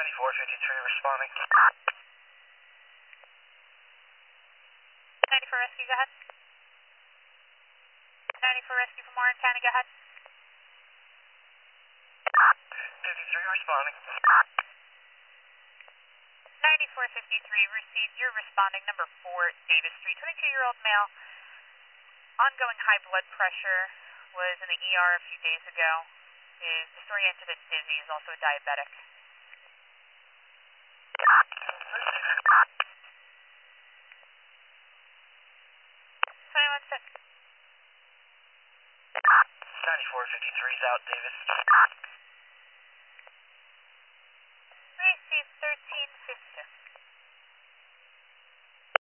9453 responding. 94 Rescue, go ahead. 94 Rescue from Orange County, go ahead. 53 responding. 9453 received. You're responding. Number 4, Davis Street. 22-year-old male. Ongoing high blood pressure. Was in the ER a few days ago. Is disoriented and dizzy. Is also a diabetic. 9453's out, Davis.